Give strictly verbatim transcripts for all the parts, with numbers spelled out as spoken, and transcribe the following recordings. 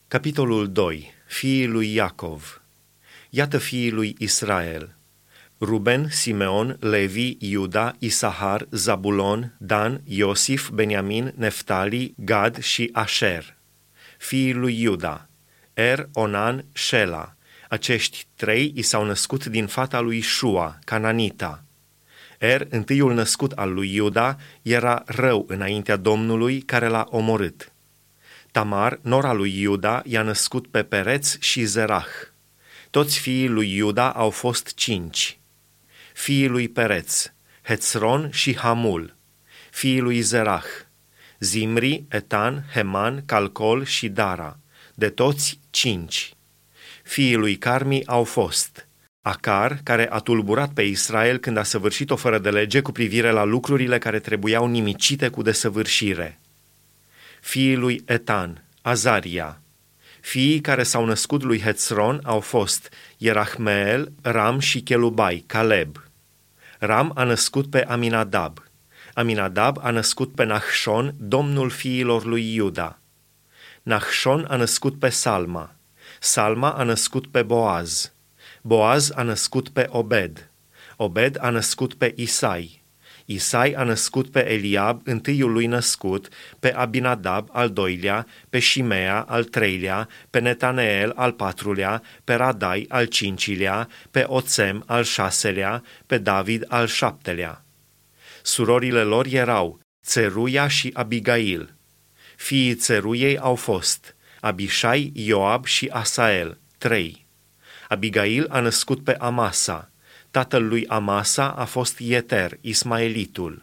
Capitolul doi. Fiii lui Iacov. Iată fiii lui Israel: Ruben, Simeon, Levi, Iuda, Isahar, Zabulon, Dan, Iosif, Beniamin, Neftali, Gad și Asher. Fiii lui Iuda: Er, Onan, Shela. Acești trei i s-au născut din fata lui Șua, Cananita. Er, întâiul născut al lui Iuda, era rău înaintea Domnului care l-a omorât. Tamar, nora lui Iuda, i-a născut pe Pereț și Zerah. Toți fiii lui Iuda au fost cinci. Fiii lui Pereț: Hețron și Hamul. Fiii lui Zerah: Zimri, Etan, Heman, Calcol și Dara. De toți cinci. Fiii lui Carmi au fost Acar, care a tulburat pe Israel când a săvârșit-o fără de lege cu privire la lucrurile care trebuiau nimicite cu desăvârșire. Fiii lui Etan: Azaria. Fiii care s-au născut lui Hețron au fost Ierahmeel, Ram și Chelubai, Caleb. Ram a născut pe Aminadab. Aminadab a născut pe Nahșon, domnul fiilor lui Iuda. Nahșon a născut pe Salma. Salma a născut pe Boaz. Boaz a născut pe Obed. Obed a născut pe Isai. Isai a născut pe Eliab, întâiul lui născut, pe Abinadab, al doilea, pe Shimea, al treilea, pe Netaneel, al patrulea, pe Radai, al cincilea, pe Oțem, al șaselea, pe David, al șaptelea. Surorile lor erau Țeruia și Abigail. Fiii Țeruiei au fost Abishai, Ioab și Asael, trei. Abigail a născut pe Amasa. Tatăl lui Amasa a fost Ieter, Ismaelitul.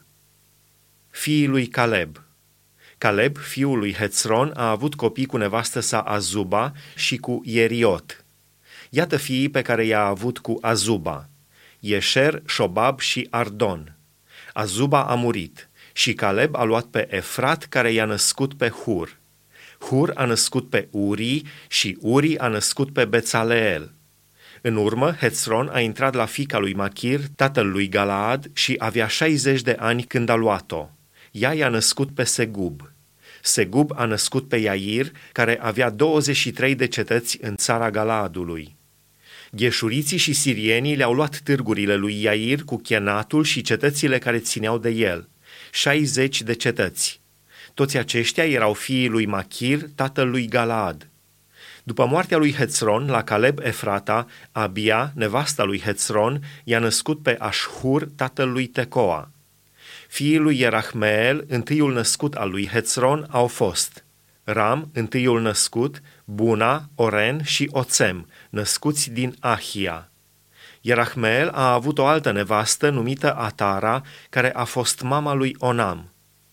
Fiii lui Caleb. Caleb, fiul lui Hețron, a avut copii cu nevastă sa Azuba și cu Ieriot. Iată fiii pe care i-a avut cu Azuba: Ieșer, Șobab și Ardon. Azuba a murit și Caleb a luat pe Efrat, care i-a născut pe Hur. Hur a născut pe Uri și Uri a născut pe Bețaleel. În urmă, Hețron a intrat la fiica lui Machir, tatăl lui Galaad, și avea șaizeci de ani când a luat-o. Ea i-a născut pe Segub. Segub a născut pe Iair, care avea douăzeci și trei de cetăți în țara Galaadului. Gheșuriții și sirienii le-au luat târgurile lui Iair cu Chenatul și cetățile care țineau de el, șaizeci de cetăți. Toți aceștia erau fiii lui Machir, tatăl lui Galaad. După moartea lui Hețron, la Caleb Efrata, Abia, nevasta lui Hețron, i-a născut pe Așhur, tatăl lui Tecoa. Fiii lui Ierahmeel, întâiul născut al lui Hețron, au fost Ram, întâiul născut, Buna, Oren și Oțem, născuți din Ahia. Ierahmeel a avut o altă nevastă numită Atara, care a fost mama lui Onam.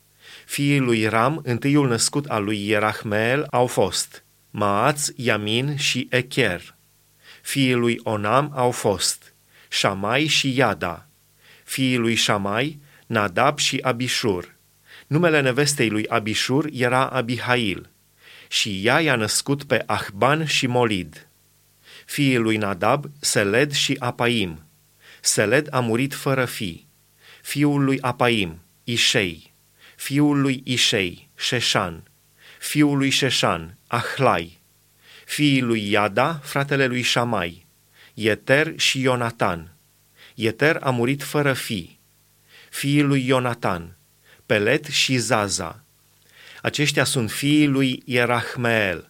Fiii lui Ram, întâiul născut al lui Ierahmeel, au fost Maaț, Iamin și Echer. Fiii lui Onam au fost Șamai și Iada. Fiii lui Șamai, Nadab și Abișur. Numele nevestei lui Abișur era Abihail și ea i-a născut pe Ahban și Molid. Fiii lui Nadab, Seled și Apaim. Seled a murit fără fii. Fiul lui Apaim, Ișei. Fiul lui Ișei, Șeșan. Fiul lui Șeșan, Ahlai. Fiii lui Iada, fratele lui Șamai, Ieter și Ionatan. Ieter a murit fără fii. Fiii lui Ionatan, Pelet și Zaza. Aceștia sunt fiii lui Ierahmeel.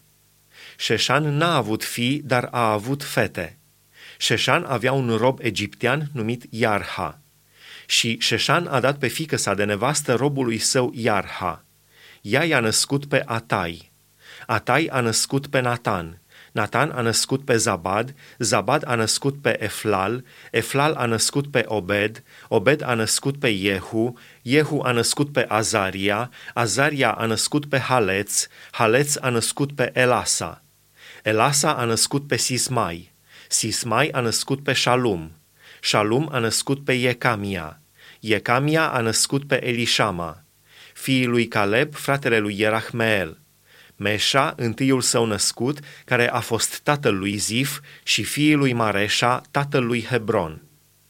Șeșan n-a avut fii, dar a avut fete. Șeșan avea un rob egiptean numit Iarha. Și Șeșan a dat pe fiică sa de nevastă robului său Iarha. Ea i-a născut pe Atai. Atai a născut pe Natan. Natan a născut pe Zabad. Zabad a născut pe Eflal. Eflal a născut pe Obed. Obed a născut pe Iehu. Iehu a născut pe Azaria. Azaria a născut pe Haleț. Haleț a născut pe Elasa. Elasa a născut pe Sismai. Sismai a născut pe Shalum. Shalum a născut pe Iecamia. Iecamia a născut pe Elișama. Fiii lui Caleb, fratele lui Ierahmeel: Meșa, întâiul său născut, care a fost tatăl lui Zif, și fiii lui Mareșa, tatăl lui Hebron.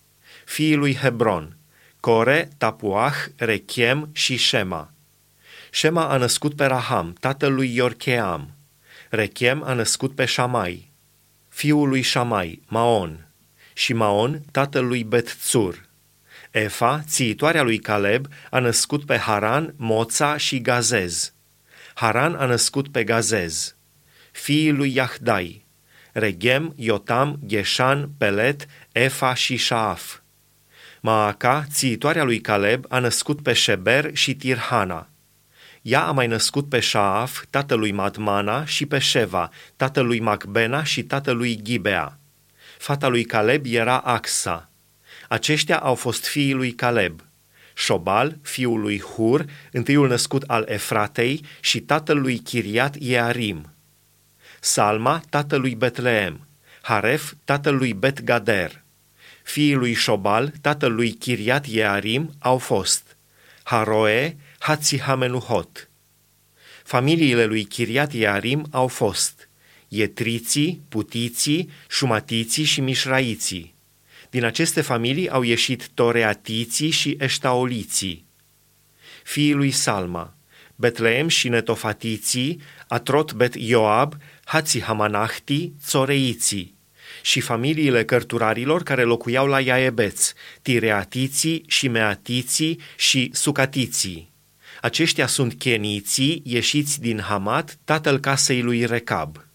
Fiii lui Hebron: Core, Tapuah, Rechem și Shema. Shema a născut pe Raham, tatăl lui Iorcheam. Rechem a născut pe Șamai, fiul lui Șamai, Maon, și Maon tatăl lui Bet-Țur. Efa, țiitoarea lui Caleb, a născut pe Haran, Moța și Gazez. Haran a născut pe Gazez. Fiii lui Iahdai, Regem, Iotam, Gheșan, Pelet, Efa și Șaaf. Maaca, țiitoarea lui Caleb, a născut pe Șeber și Tirhana. Ea a mai născut pe Șaaf, tatălui Madmana, și pe Șeva, tatălui Macbena și tatălui Ghibea. Fata lui Caleb era Axa. Aceștia au fost fiii lui Caleb: Șobal, fiul lui Hur, întâiul născut al Efratei, și tatăl lui Chiriat Iearim; Salma, tatăl lui Betleem; Haref, tatăl lui Bet-Gader. Fiii lui Șobal, tatăl lui Chiriat Iearim, au fost Haroe, Hatzihamenuhot. Familiile lui Chiriat Iearim au fost Ietriții, Putiții, Șumatiții și Mișraiții. Din aceste familii au ieșit Toreatiții și Eștaoliții. Fiii lui Salma, Betleem și Netofatiții, Atrot Bet Ioab, Hațihamanahtii, Țoreiții, și familiile cărturarilor care locuiau la Iaebeț, Tireatiții și Meatiții și Sucatiții. Aceștia sunt cheniții ieșiți din Hamat, tatăl casei lui Recab.